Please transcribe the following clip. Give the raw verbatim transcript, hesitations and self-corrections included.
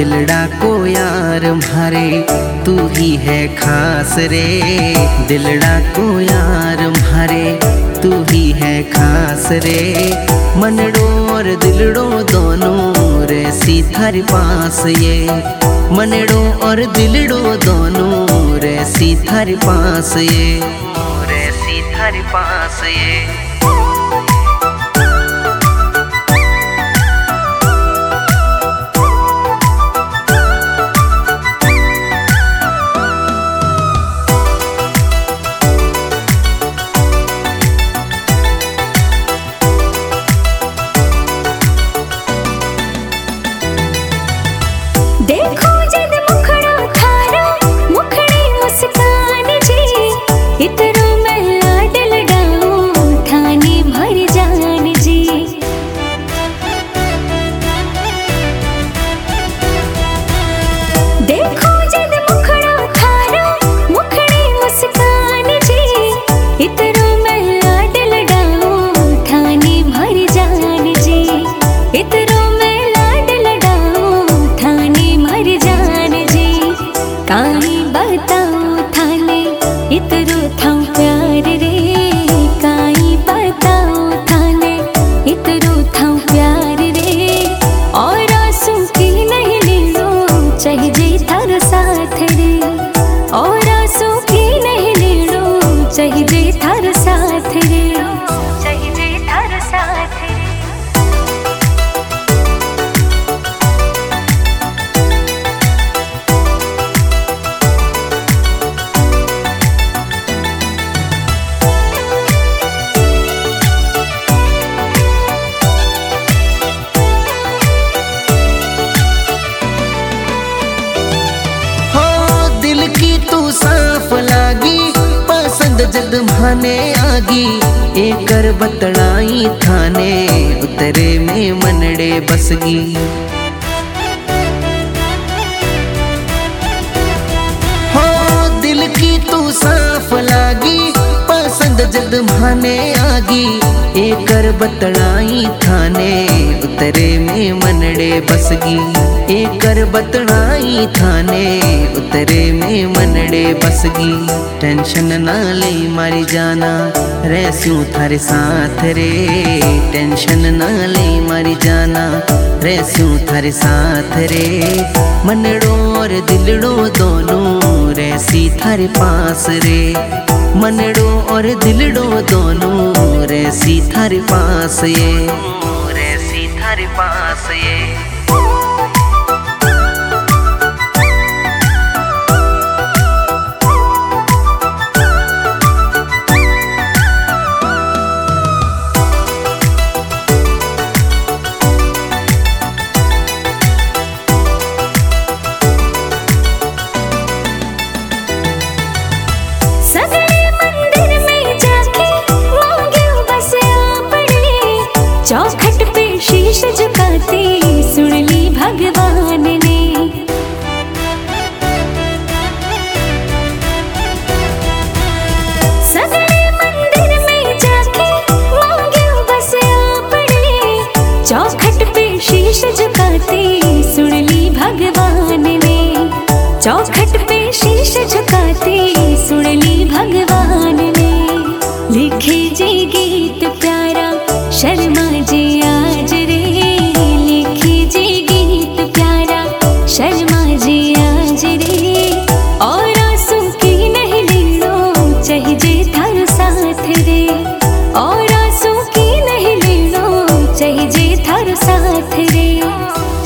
दिलड़ा को यार म्हारे तू ही है खास रे, दिलड़ा को यार म्हारे तू ही है खास रे। मनड़ो और दिलड़ो दोनों रहसी थारे पास ये, मनड़ो और दिलड़ो दोनों रहसी थारे पास ये, रहसी थारे पास ये। देखो जद मुखड़ा थारो मुखड़ी मुस्कान जी, इतरो महला डलडाओ थाने भर जान जी। देखो जद मुखड़ा थारो मुखड़ी मुस्कान जी, इतरो महला डलडाओ थाने भर जान जी, इतरो काई बताओ थाने इतरो थां प्यार रे, काई बताओ थाने इतरो थां प्यार रे। और आंसू की नहीं लीलो चाहिए थार साथ रे, और आंसू की नहीं लीलो चाहिए थार साथ रे, चाहिए थार साथ रे। दिल की तू साफ लागी पसंद जद माने आगी, एकर बतड़ाई थाने उतरे में मनड़े बसगी। हो दिल की तू साफ लागी पसंद जद माने आगी, एकर बतड़ाई थाने उतरे में मनड़े बसगी, एकर बतड़ाई थाने उतरे में मनड़े बसगी। टेंशन ना ले मारी जाना रहस्यूं थारे साथ रे, टेंशन ना ले मारी जाना रहस्यूं थारे साथ रे। मनड़ो और दिलड़ो दोनों रहसी थारे पास रे, मनड़ो और दिलड़ो दोनों रहसी थारे पास ये, रहसी थारे पास ये। चौखट पे शीश झुकाते सुन ली भगवान ने, सगले मंदिर में जाके मांगे बस आपने। चौखट पे शीश झुकाते सुन ली भगवान ने, चौखट पे शीश झुकाते सुन ली भगवान ने। लिखे जी गीत प्यारा शर्मा जी आज रे, लिखी जी गीत प्यारा शर्मा जी आज रे। और आंसू की नहीं लीलो चाहिए थार साथ रे, और आंसू की नहीं लीलो चाहिए थार साथ रे।